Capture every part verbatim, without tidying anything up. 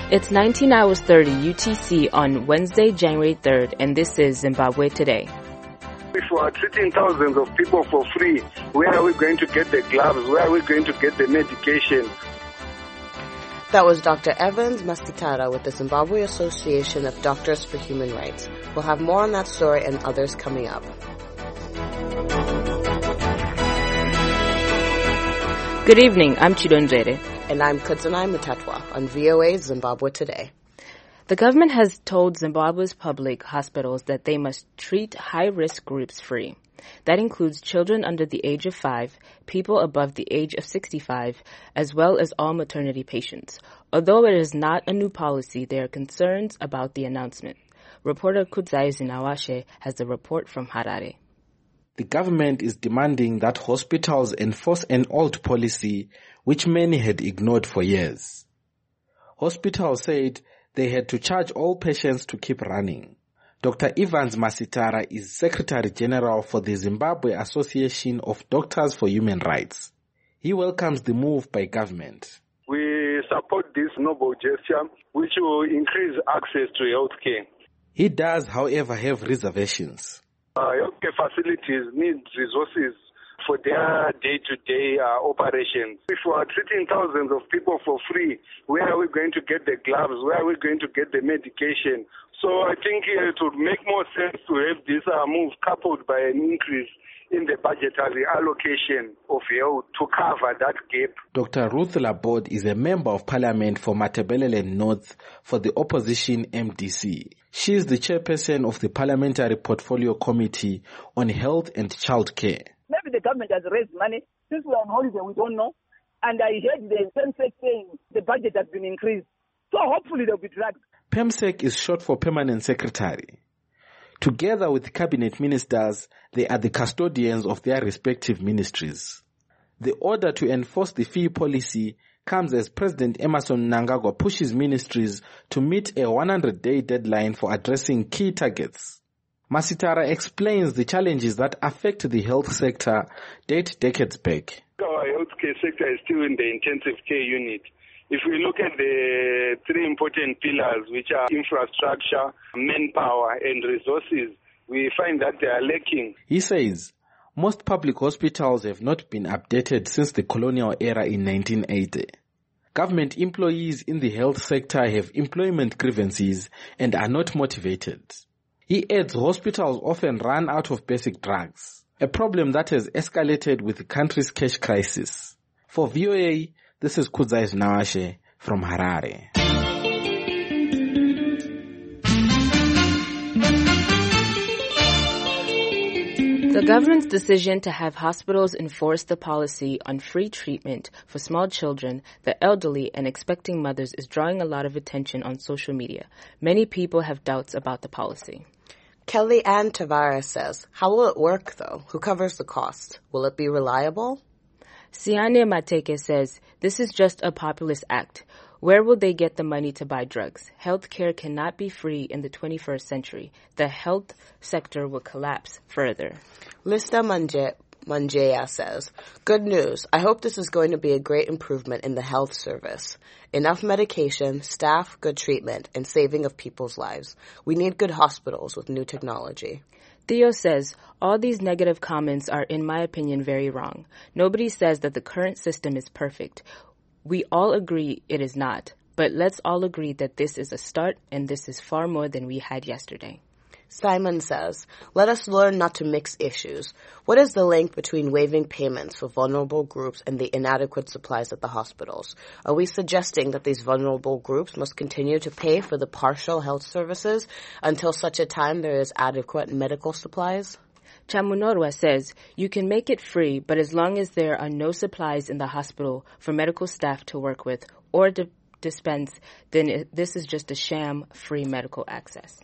It's nineteen hours thirty U T C on Wednesday, January third, and this is Zimbabwe Today. If we are treating thousands of people for free, where are we going to get the gloves? Where are we going to get the medication? That was Doctor Evans Masitara with the Zimbabwe Association of Doctors for Human Rights. We'll have more on that story and others coming up. Good evening, I'm Chidonjere. And I'm Kudzanai Mutatwa on V O A Zimbabwe Today. The government has told Zimbabwe's public hospitals that they must treat high-risk groups free. That includes children under the age of five, people above the age of sixty-five, as well as all maternity patients. Although it is not a new policy, there are concerns about the announcement. Reporter Kudzai Zinawashe has the report from Harare. The government is demanding that hospitals enforce an old policy which many had ignored for years. Hospitals said they had to charge all patients to keep running. Doctor Evans Masitara is Secretary General for the Zimbabwe Association of Doctors for Human Rights. He welcomes the move by government. We support this noble gesture, which will increase access to health care. He does, however, have reservations. Uh, healthcare facilities need resources for their day-to-day uh, operations. If we are treating thousands of people for free, where are we going to get the gloves? Where are we going to get the medication? So I think uh, it would make more sense to have this uh, move coupled by an increase in the budgetary allocation of health to cover that gap. Doctor Ruth Laborde is a member of parliament for Matabeleland North for the opposition M D C. She is the chairperson of the Parliamentary Portfolio Committee on Health and Child Care. Maybe the government has raised money. Since we're on holiday, we don't know. And I heard the PEMSEC saying the budget has been increased. So hopefully they'll be dragged. PEMSEC is short for Permanent Secretary. Together with cabinet ministers, they are the custodians of their respective ministries. The order to enforce the fee policy comes as President Emmerson Mnangagwa pushes ministries to meet a one hundred day deadline for addressing key targets. Masitara explains the challenges that affect the health sector date decades back. Our healthcare sector is still in the intensive care unit. If we look at the three important pillars, which are infrastructure, manpower, and resources, we find that they are lacking. He says most public hospitals have not been updated since the colonial era in nineteen eighty. Government employees in the health sector have employment grievances and are not motivated. He adds hospitals often run out of basic drugs, a problem that has escalated with the country's cash crisis. For V O A, this is Kudzai Zinawashe from Harare. The government's decision to have hospitals enforce the policy on free treatment for small children, the elderly, and expecting mothers is drawing a lot of attention on social media. Many people have doubts about the policy. Kelly Ann Tavares says, how will it work, though? Who covers the cost? Will it be reliable? Siane Mateke says, this is just a populist act. Where will they get the money to buy drugs? Healthcare cannot be free in the twenty-first century. The health sector will collapse further. Mister Manje- Manjeya says, good news. I hope this is going to be a great improvement in the health service. Enough medication, staff, good treatment, and saving of people's lives. We need good hospitals with new technology. Theo says, all these negative comments are, in my opinion, very wrong. Nobody says that the current system is perfect. We all agree it is not, but let's all agree that this is a start and this is far more than we had yesterday. Simon says, let us learn not to mix issues. What is the link between waiving payments for vulnerable groups and the inadequate supplies at the hospitals? Are we suggesting that these vulnerable groups must continue to pay for the partial health services until such a time there is adequate medical supplies? Chamunorwa says, you can make it free, but as long as there are no supplies in the hospital for medical staff to work with or to dispense, then it, this is just a sham free medical access.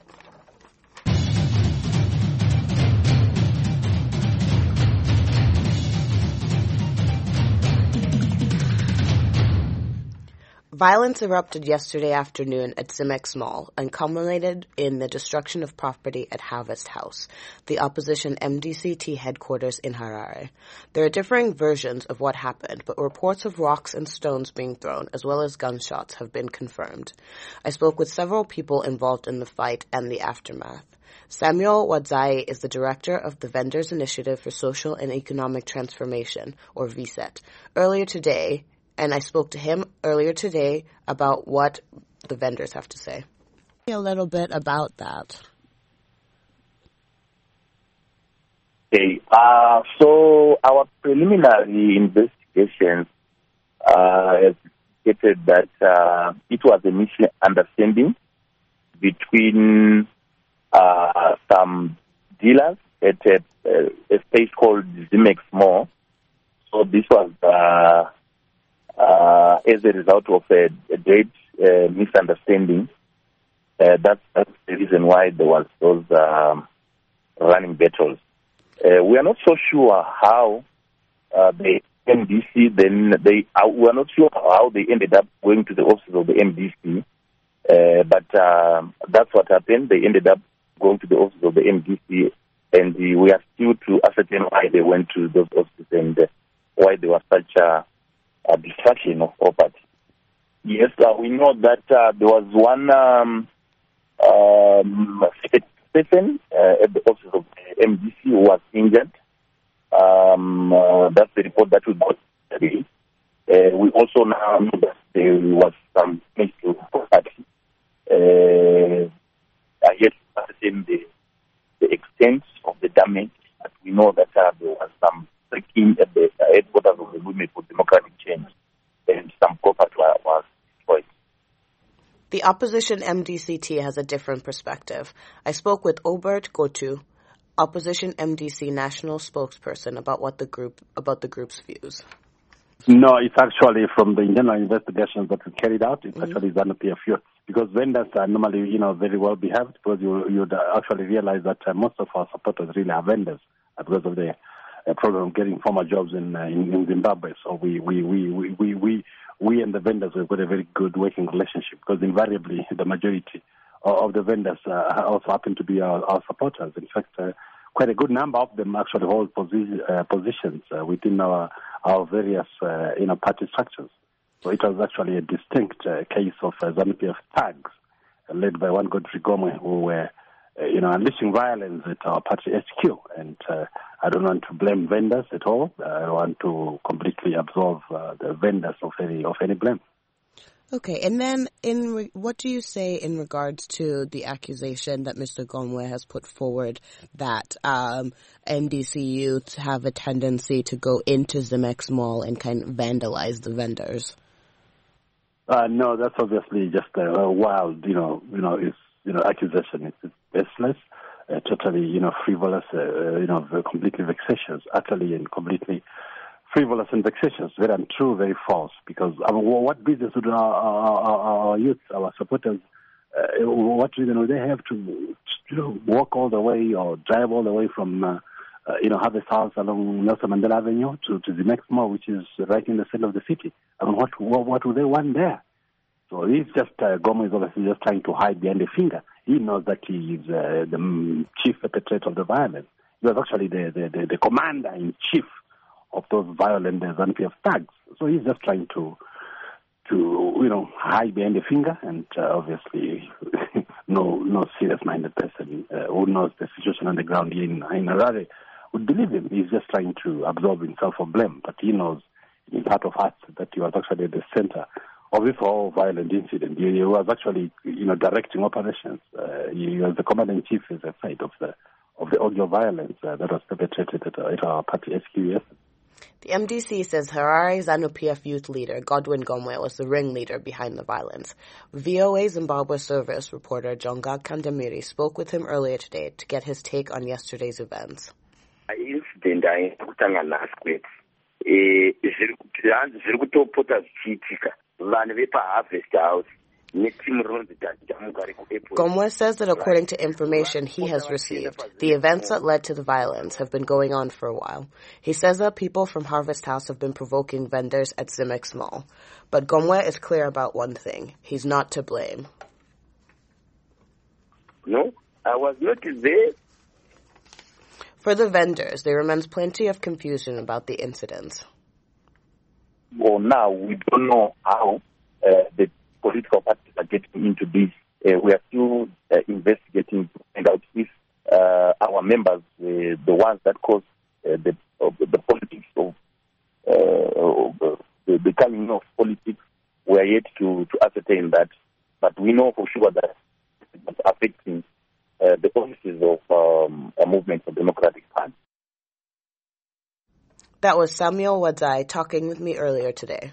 Violence erupted yesterday afternoon at Zimex Mall and culminated in the destruction of property at Harvest House, the opposition M D C T headquarters in Harare. There are differing versions of what happened, but reports of rocks and stones being thrown, as well as gunshots, have been confirmed. I spoke with several people involved in the fight and the aftermath. Samuel Wadzai is the director of the Vendors Initiative for Social and Economic Transformation, or V S E T. Earlier today, and I spoke to him earlier today about what the vendors have to say. A little bit about that. Okay, uh, so our preliminary investigations uh, has stated that uh, it was a misunderstanding between uh, some dealers at a, a space called Zimex Mall. So this was uh, Uh, as a result of a, a great uh, misunderstanding. Uh, that's, that's the reason why there was those um, running battles. Uh, we are not so sure how uh, the M D C then they uh, we are not sure how they ended up going to the offices of the M D C, uh, but uh, that's what happened. They ended up going to the offices of the M D C, and uh, we are still to ascertain why they went to those offices and uh, why there was such a a destruction of property. Yes, uh, we know that uh, there was one um, um, person uh, at the office of the M D C who was injured. Um, uh, that's the report that we got today. Uh, we also now know that there was some damage to property. Uh, I yet to ascertain the, the extent of the damage, but we know that uh, there was some breaking at the headquarters of the Movement for Democratic Change, and some property was destroyed. The opposition M D C T has a different perspective. I spoke with Obert Gotu, opposition M D C national spokesperson, about what the group about the group's views. No, it's actually from the internal investigations that we carried out. It's mm-hmm. actually ZANU-P F U, because vendors are normally, you know, very well behaved, because you you'd actually realize that uh, most of our supporters really are vendors uh, because of the a problem of getting former jobs in, uh, in in Zimbabwe. So we we, we, we, we, we we and the vendors have got a very good working relationship, because invariably the majority of the vendors uh, also happen to be our, our supporters. In fact, uh, quite a good number of them actually hold posi- uh, positions uh, within our our various uh, you know party structures. So it was actually a distinct uh, case of uh, ZANU-P F thugs uh, led by one Godfrey Gomwe, who were uh, you know unleashing violence at our party H Q. And uh, I don't want to blame vendors at all. I want to completely absolve uh, the vendors of any of any blame. Okay, and then in re- what do you say in regards to the accusation that Mister Gomwe has put forward that um, M D C youths have a tendency to go into Zimex Mall and kind of vandalize the vendors? Uh, no, that's obviously just a, a wild, you know, you know, it's you know accusation. It's, it's baseless. Uh, totally, you know, frivolous, uh, you know, completely vexatious, utterly and completely frivolous and vexatious, very untrue, very false. Because I mean, what business would our, our, our, our youth, our supporters, uh, what reason would they have to, you know, walk all the way or drive all the way from, uh, uh, you know, Harvest House along Nelson Mandela Avenue to, to the next mall, which is right in the center of the city? I mean, what what, what would they want there? So he's just, uh, Gomez is obviously just trying to hide behind the finger. He knows that he is uh, the chief perpetrator of the violence. He was actually the, the, the, the commander-in-chief of those violent ZANU-P F thugs. So he's just trying to, to you know, hide behind the finger, and uh, obviously no no serious-minded person uh, who knows the situation on the ground here in, in Harare would believe him. He's just trying to absolve himself of blame, but he knows in his heart of hearts that he was actually at the center of this whole violent incident. He, he was actually, you know, directing operations. Uh, he was the commander-in-chief, as I said, of the of the audio violence uh, that was perpetrated at, uh, at our party S Q S. The M D C says Harare ZANU-P F youth leader Godwin Gomwe was the ringleader behind the violence. V O A Zimbabwe service reporter Jonga Kandamiri spoke with him earlier today to get his take on yesterday's events. Incident ayakutanga last week. Eh, zviri kutopota zvichiitika. Vanhu vepaHarvest House Gomwe says that according to information he has received, the events that led to the violence have been going on for a while. He says that people from Harvest House have been provoking vendors at Zimex Mall. But Gomwe is clear about one thing. He's not to blame. No, I was not there. For the vendors, there remains plenty of confusion about the incident. Well, now we don't know how uh, the political parties are getting into this. Uh, we are still uh, investigating to find out if uh, our members, uh, the ones that cause uh, the, uh, the politics of uh, the, the coming of politics, we are yet to, to ascertain that. But we know for sure that it's affecting uh, the offices of um, a movement for democratic party. That was Samuel Wadzai talking with me earlier today.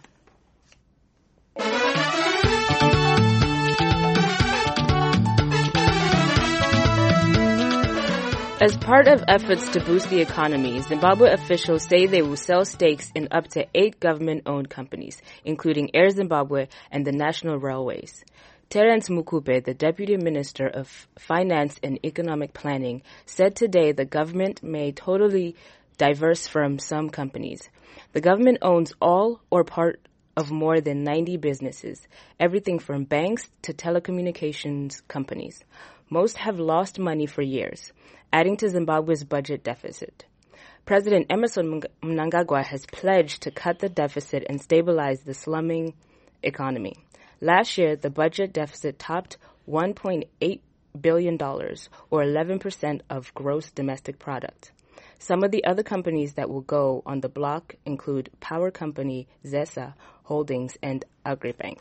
As part of efforts to boost the economy, Zimbabwe officials say they will sell stakes in up to eight government-owned companies, including Air Zimbabwe and the National Railways. Terence Mukube, the Deputy Minister of Finance and Economic Planning, said today the government may totally diverse from some companies. The government owns all or part of more than ninety businesses, everything from banks to telecommunications companies. Most have lost money for years, adding to Zimbabwe's budget deficit. President Emmerson Mnangagwa has pledged to cut the deficit and stabilize the slumming economy. Last year, the budget deficit topped one point eight billion dollars, or eleven percent of gross domestic product. Some of the other companies that will go on the block include power company ZESA Holdings and Agribank.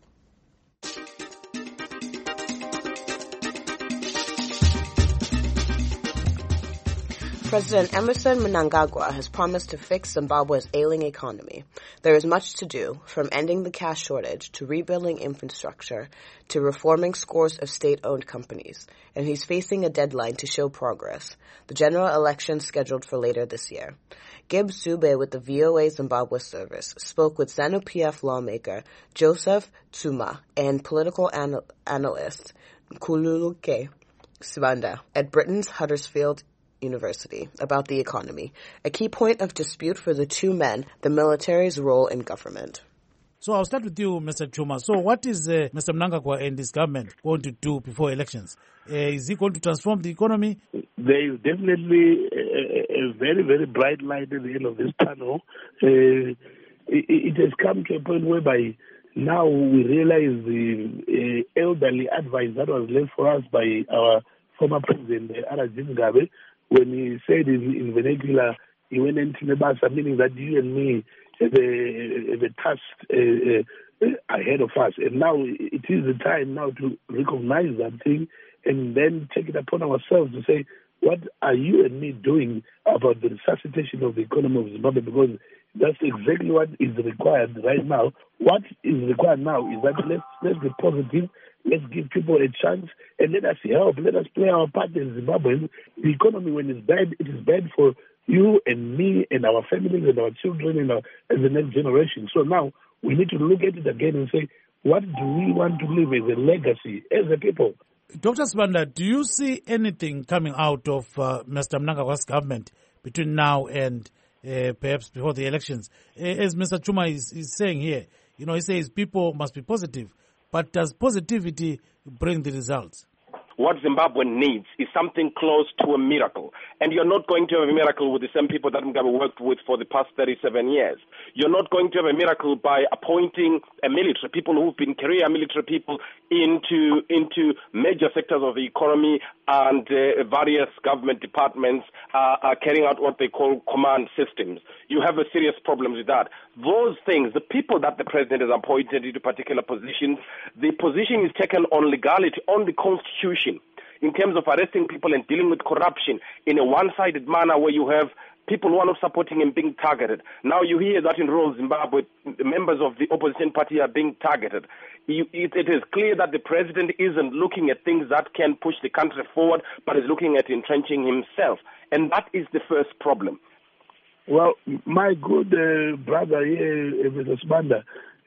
President Emmerson Mnangagwa has promised to fix Zimbabwe's ailing economy. There is much to do, from ending the cash shortage to rebuilding infrastructure to reforming scores of state-owned companies, and he's facing a deadline to show progress, the general election scheduled for later this year. Gib Zube with the V O A Zimbabwe service spoke with ZANU-P F lawmaker Joseph Tsuma and political anal- analyst Nkululeko Sibanda at Britain's Huddersfield University about the economy, a key point of dispute for the two men, the military's role in government. So I'll start with you, Mister Chuma. So what is uh, Mister Mnangagwa and his government going to do before elections? Uh, is he going to transform the economy? There is definitely a, a very, very bright light at the end of this tunnel. Uh, it, it has come to a point whereby now we realize the uh, elderly advice that was left for us by our former president, uh, Arajin Gabe, when he said in, in vernacular, he went into Nebasa, meaning that you and me have a, have a task uh, uh, ahead of us. And now it is the time now to recognize that thing and then take it upon ourselves to say, what are you and me doing about the resuscitation of the economy of Zimbabwe? Because that's exactly what is required right now. What is required now is that let's, let's be positive. Let's give people a chance and let us help. Let us play our part in Zimbabwe. The economy, when it's bad, it is bad for you and me and our families and our children and, our, and the next generation. So now we need to look at it again and say, what do we want to leave as a legacy as a people? Doctor Sibanda, do you see anything coming out of uh, Mister Mnangagwa's government between now and uh, perhaps before the elections? As Mister Chuma is, is saying here, you know, he says people must be positive. But does positivity bring the results? What Zimbabwe needs is something close to a miracle. And you're not going to have a miracle with the same people that Mugabe worked with for the past thirty-seven years. You're not going to have a miracle by appointing a military, people who've been career military people, into into major sectors of the economy, and uh, various government departments uh, are carrying out what they call command systems. You have a serious problem with that. Those things, the people that the president has appointed into particular positions, the position is taken on legality, on the constitution, in terms of arresting people and dealing with corruption in a one-sided manner where you have people who are not supporting him being targeted. Now you hear that in rural Zimbabwe, members of the opposition party are being targeted. You, it, it is clear that the president isn't looking at things that can push the country forward, but is looking at entrenching himself. And that is the first problem. Well, my good uh, brother here, uh, Mister Sibanda,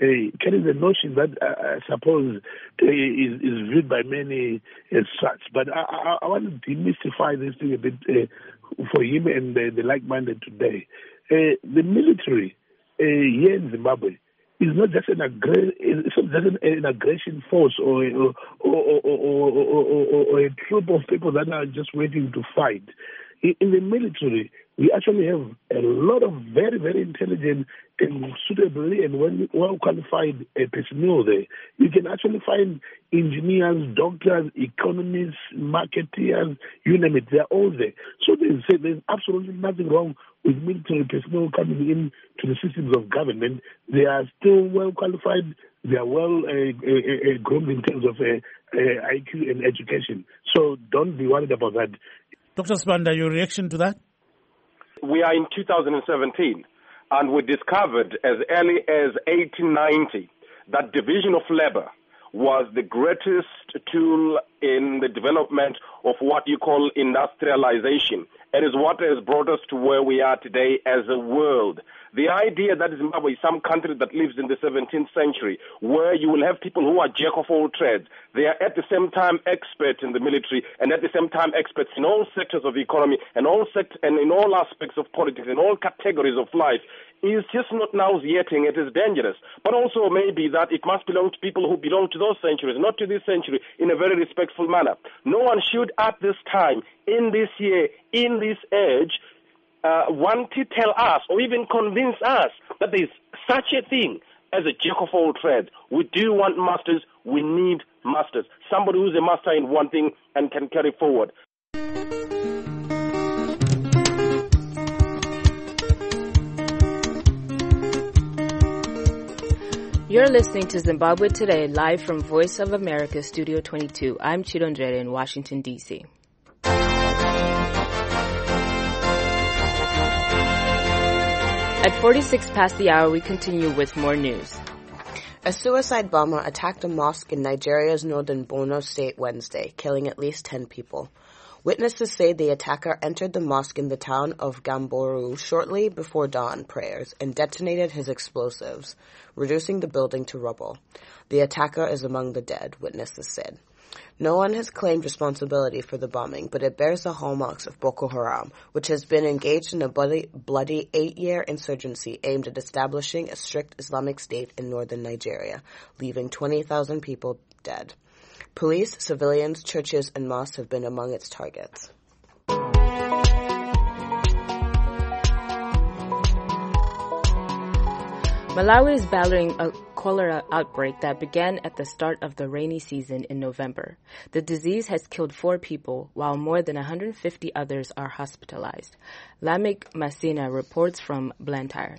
uh, carries a notion that uh, I suppose uh, is, is viewed by many as such. But I, I, I want to demystify this thing a bit uh, for him and uh, the like-minded today. Uh, the military uh, here in Zimbabwe is not just an, aggra- it's not just an, an aggression force or, or, or, or, or, or, or, or a troop of people that are just waiting to fight. In, in the military, we actually have a lot of very, very intelligent and suitably and well-qualified uh, personnel there. You can actually find engineers, doctors, economists, marketeers, you name it, they're all there. So they say there's absolutely nothing wrong with military personnel coming in to the systems of government. They are still well-qualified, they are well uh, uh, uh, groomed in terms of uh, uh, I Q and education. So don't be worried about that. Doctor Sibanda, your reaction to that? We are in two thousand seventeen, and we discovered as early as eighteen ninety that division of labor was the greatest tool in the development of what you call industrialization. It is what has brought us to where we are today as a world. The idea that Zimbabwe is some country that lives in the seventeenth century, where you will have people who are jack of all trades. They are at the same time experts in the military and at the same time experts in all sectors of the economy and all sect- and in all aspects of politics, in all categories of life, is just not nauseating. It is dangerous. But also maybe that it must belong to people who belong to those centuries, not to this century, in a very respectful manner. No one should at this time, in this year, in this age, uh, want to tell us or even convince us that there is such a thing as a jack of all trades. We do want masters. We need masters. Somebody who's a master in one thing and can carry forward. You're listening to Zimbabwe Today, live from Voice of America, Studio twenty-two. I'm Chidonjere in Washington, D C At forty-six past the hour, we continue with more news. A suicide bomber attacked a mosque in Nigeria's northern Borno state Wednesday, killing at least ten people. Witnesses say the attacker entered the mosque in the town of Gamboru shortly before dawn prayers and detonated his explosives, reducing the building to rubble. The attacker is among the dead, witnesses said. No one has claimed responsibility for the bombing, but it bears the hallmarks of Boko Haram, which has been engaged in a bloody, bloody eight-year insurgency aimed at establishing a strict Islamic state in northern Nigeria, leaving twenty thousand people dead. Police, civilians, churches, and mosques have been among its targets. Malawi is battling a cholera outbreak that began at the start of the rainy season in November. The disease has killed four people, while more than one hundred fifty others are hospitalized. Lamek Masina reports from Blantyre.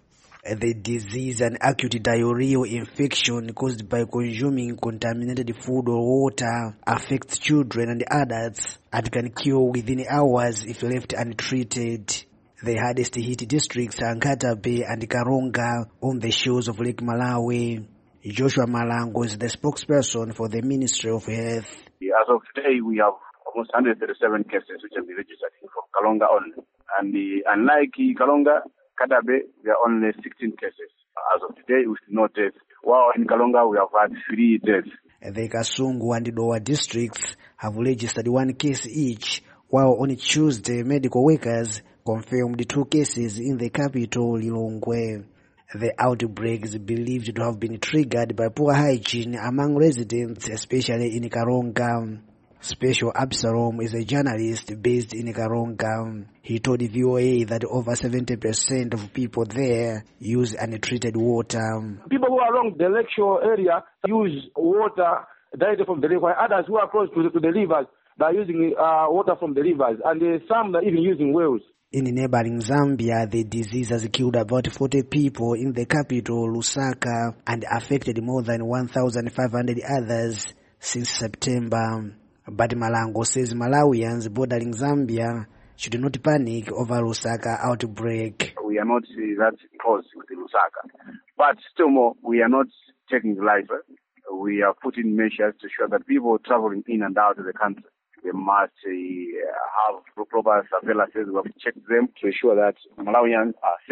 The disease, an acute diarrheal infection caused by consuming contaminated food or water, affects children and adults and can kill within hours if left untreated. The hardest hit districts are Nkatabe and Karonga on the shores of Lake Malawi. Joshua Malango is the spokesperson for the Ministry of Health. As of today, we have almost one hundred thirty-seven cases which have been registered from Kalonga only. And the, unlike Kalonga, Katabe, there are only sixteen cases. As of today, we should not deaths. While in Kalonga, we have had three deaths. The Kasungu and Dowa districts have registered one case each, while on Tuesday, medical workers confirmed two cases in the capital, Lilongwe. The outbreak is believed to have been triggered by poor hygiene among residents, especially in Karonga. Special Absalom is a journalist based in Karonga. He told V O A that over seventy percent of people there use untreated water. People who are along the lakeshore area use water directly from the river. Others who are close to the, to the rivers, they are using uh, water from the rivers. And uh, some are even using wells. In neighboring Zambia, the disease has killed about forty people in the capital, Lusaka, and affected more than one thousand five hundred others since September. But Malango says Malawians bordering Zambia should not panic over Lusaka outbreak. We are not uh, that close with Lusaka. But still more, we are not taking life. We are putting measures to ensure that people traveling in and out of the country, they must uh, have proper surveillance. We have checked them to ensure that Malawians are safe.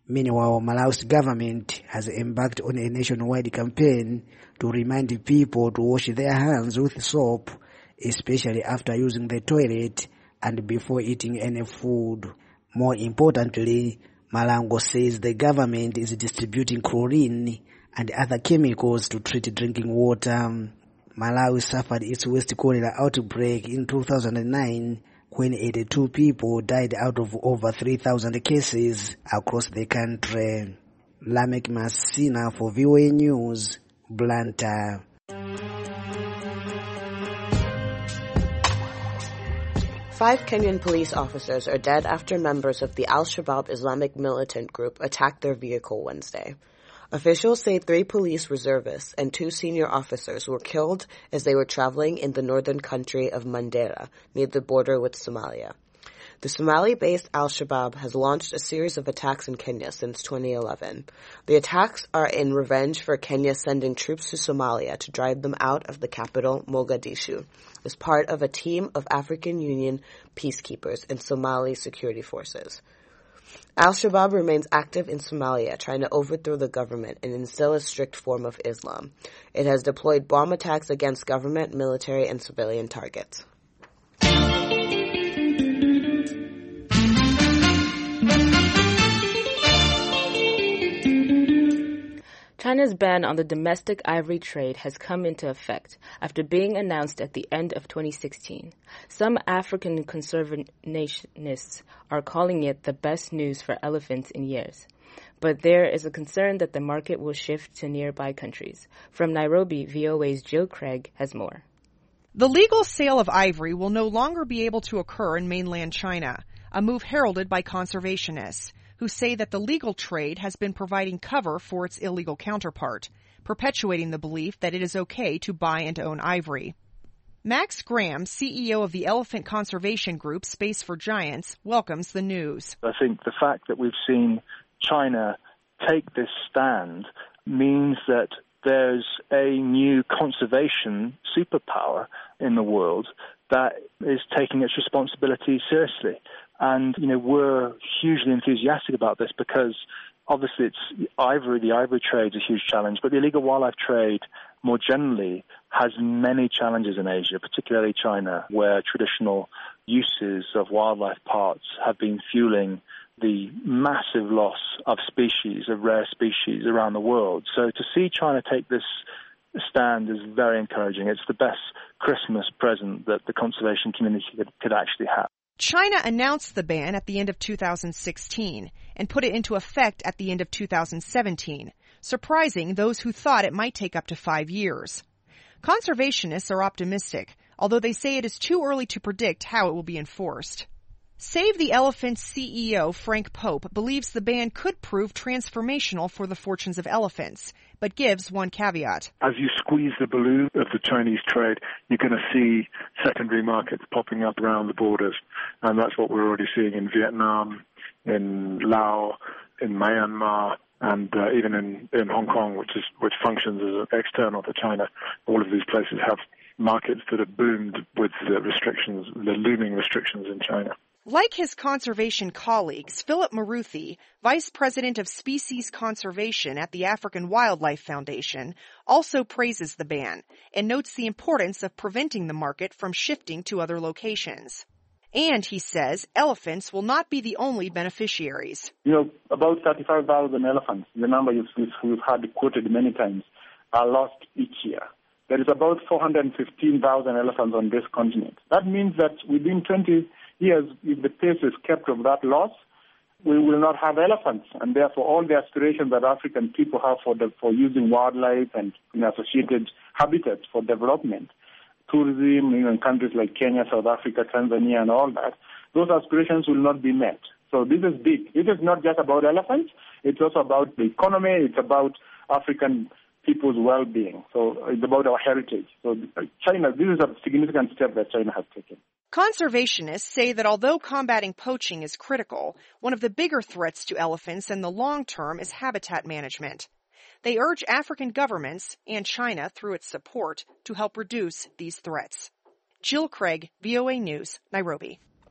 Meanwhile, Malawi's government has embarked on a nationwide campaign to remind people to wash their hands with soap, especially after using the toilet and before eating any food. More importantly, Malango says the government is distributing chlorine and other chemicals to treat drinking water. Malawi suffered its West cholera outbreak in two thousand nine when eighty-two people died out of over three thousand cases across the country. Lamek Masina for V O A News, Blantyre. Five Kenyan police officers are dead after members of the Al-Shabaab Islamic militant group attacked their vehicle Wednesday. Officials say three police reservists and two senior officers were killed as they were traveling in the northern country of Mandera, near the border with Somalia. The Somali-based Al-Shabaab has launched a series of attacks in Kenya since twenty eleven. The attacks are in revenge for Kenya sending troops to Somalia to drive them out of the capital, Mogadishu, as part of a team of African Union peacekeepers and Somali security forces. Al-Shabaab remains active in Somalia, trying to overthrow the government and instill a strict form of Islam. It has deployed bomb attacks against government, military, and civilian targets. China's ban on the domestic ivory trade has come into effect after being announced at the end of twenty sixteen. Some African conservationists are calling it the best news for elephants in years. But there is a concern that the market will shift to nearby countries. From Nairobi, V O A's Jill Craig has more. The legal sale of ivory will no longer be able to occur in mainland China, a move heralded by conservationists, who say that the legal trade has been providing cover for its illegal counterpart, perpetuating the belief that it is okay to buy and own ivory. Max Graham, C E O of the elephant conservation group Space for Giants, welcomes the news. I think the fact that we've seen China take this stand means that there's a new conservation superpower in the world that is taking its responsibility seriously. And, you know, we're hugely enthusiastic about this because obviously it's ivory, the ivory trade is a huge challenge, but the illegal wildlife trade more generally has many challenges in Asia, particularly China, where traditional uses of wildlife parts have been fueling the massive loss of species, of rare species around the world. So to see China take this stand is very encouraging. It's the best Christmas present that the conservation community could, could actually have. China announced the ban at the end of two thousand sixteen and put it into effect at the end of two thousand seventeen, surprising those who thought it might take up to five years. Conservationists are optimistic, although they say it is too early to predict how it will be enforced. Save the Elephants C E O Frank Pope believes the ban could prove transformational for the fortunes of elephants, but gives one caveat. As you squeeze the balloon of the Chinese trade, you're going to see secondary markets popping up around the borders. And that's what we're already seeing in Vietnam, in Laos, in Myanmar, and uh, even in, in Hong Kong, which is which functions as external to China. All of these places have markets that have boomed with the restrictions, the looming restrictions in China. Like his conservation colleagues, Philip Maruthi, Vice President of Species Conservation at the African Wildlife Foundation, also praises the ban and notes the importance of preventing the market from shifting to other locations. And, he says, elephants will not be the only beneficiaries. You know, about thirty-five thousand elephants, the number you've, you've had quoted many times, are lost each year. There is about four hundred fifteen thousand elephants on this continent. That means that within twenty years, if the pace is kept of that loss, we will not have elephants. And therefore, all the aspirations that African people have for the, for using wildlife and you know, associated habitats for development, tourism, you know, in countries like Kenya, South Africa, Tanzania, and all that, those aspirations will not be met. So this is big. This is not just about elephants. It's also about the economy. It's about African people's well-being. So it's about our heritage. So China, this is a significant step that China has taken. Conservationists say that although combating poaching is critical, one of the bigger threats to elephants in the long term is habitat management. They urge African governments and China through its support to help reduce these threats. Jill Craig, V O A News, Nairobi.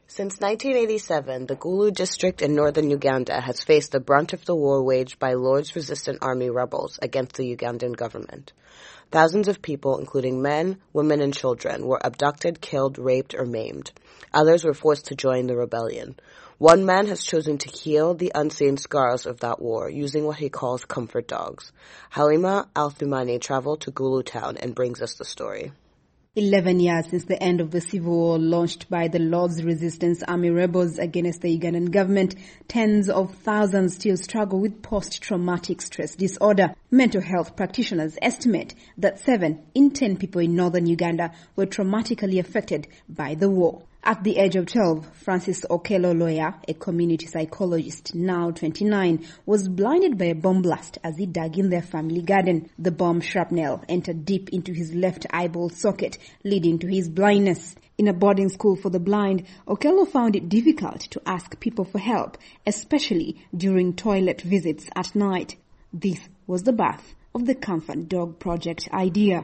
Since nineteen eighty-seven, the Gulu district in northern Uganda has faced the brunt of the war waged by Lord's resistant army rebels against the Ugandan government. Thousands of people, including men, women, and children, were abducted, killed, raped, or maimed. Others were forced to join the rebellion. One man has chosen to heal the unseen scars of that war using what he calls comfort dogs. Halima Al-Thumani traveled to Gulu town and brings us the story. Eleven years since the end of the civil war launched by the Lord's Resistance Army rebels against the Ugandan government, tens of thousands still struggle with post-traumatic stress disorder. Mental health practitioners estimate that seven in ten people in northern Uganda were traumatically affected by the war. At the age of twelve, Francis Okello Loya, a community psychologist, now twenty-nine, was blinded by a bomb blast as he dug in their family garden. The bomb shrapnel entered deep into his left eyeball socket, leading to his blindness. In a boarding school for the blind, Okello found it difficult to ask people for help, especially during toilet visits at night. This was the birth of the Comfort Dog Project idea.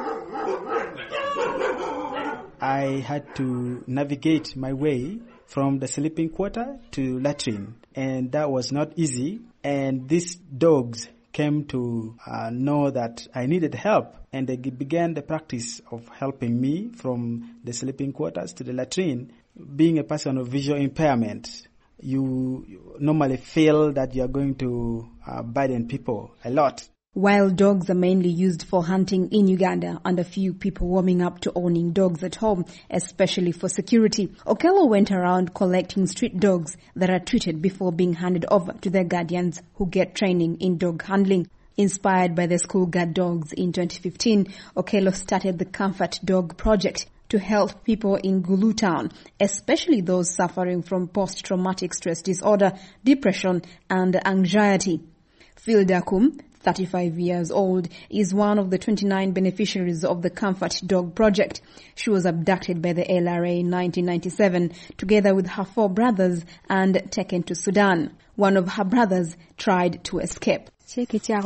I had to navigate my way from the sleeping quarter to latrine, and that was not easy. And these dogs came to uh, know that I needed help, and they began the practice of helping me from the sleeping quarters to the latrine. Being a person of visual impairment, you normally feel that you are going to uh, burden people a lot. While dogs are mainly used for hunting in Uganda, and a few people warming up to owning dogs at home, especially for security, Okello went around collecting street dogs that are treated before being handed over to their guardians who get training in dog handling. Inspired by the school guard dogs in twenty fifteen, Okello started the Comfort Dog Project to help people in Gulu town, especially those suffering from post-traumatic stress disorder, depression, and anxiety. Phil Dakum, thirty-five years old, is one of the twenty-nine beneficiaries of the Comfort Dog Project. She was abducted by the L R A in nineteen ninety-seven, together with her four brothers, and taken to Sudan. One of her brothers tried to escape. She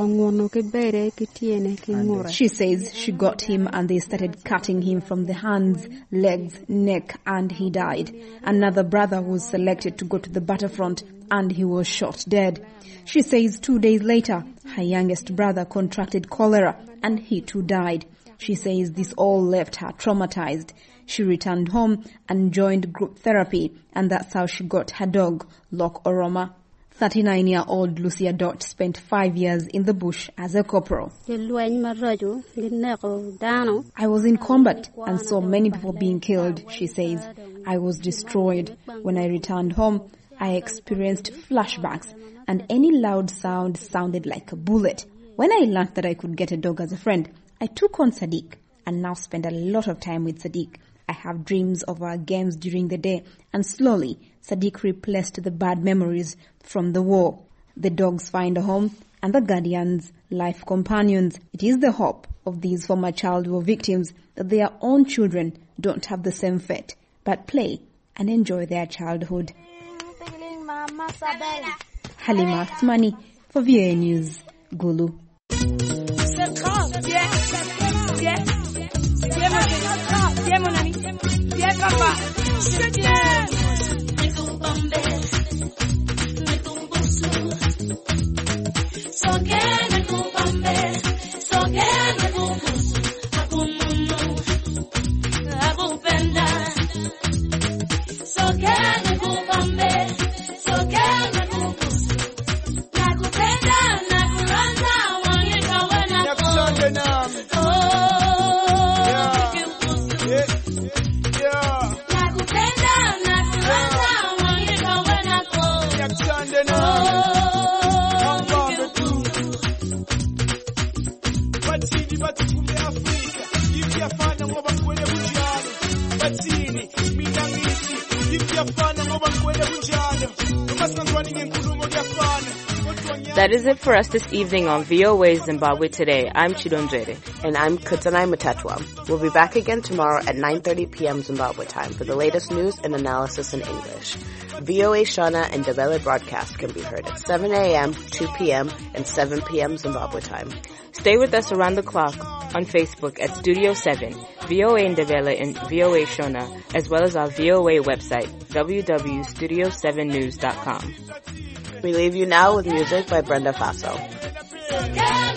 says she got him and they started cutting him from the hands, legs, neck, and he died. Another brother was selected to go to the battlefront and he was shot dead. She says two days later, her youngest brother contracted cholera and he too died. She says this all left her traumatized. She returned home and joined group therapy, and that's how she got her dog, Lok Oroma. thirty-nine-year-old Lucia Dot spent five years in the bush as a corporal. I was in combat and saw many people being killed, she says. I was destroyed. When I returned home, I experienced flashbacks, and any loud sound sounded like a bullet. When I learned that I could get a dog as a friend, I took on Sadiq and now spend a lot of time with Sadiq. I have dreams of our games during the day, and slowly Sadiq replaced the bad memories from the war. The dogs find a home, and the guardians, life companions. It is the hope of these former child war victims that their own children don't have the same fate, but play and enjoy their childhood. Halima Al-Thumani for V O A News, Gulu. Yeah. That is it for us this evening on V O A Zimbabwe Today. I'm Chidonjere. And I'm Kutsanai Mutatwa. We'll be back again tomorrow at nine thirty p.m. Zimbabwe time for the latest news and analysis in English. V O A Shona and Ndebele broadcasts can be heard at seven a.m., two p.m., and seven p.m. Zimbabwe time. Stay with us around the clock on Facebook at Studio seven, V O A Ndebele and V O A Shona, as well as our V O A website, w w w dot studio seven news dot com. We leave you now with music by Brenda Faso.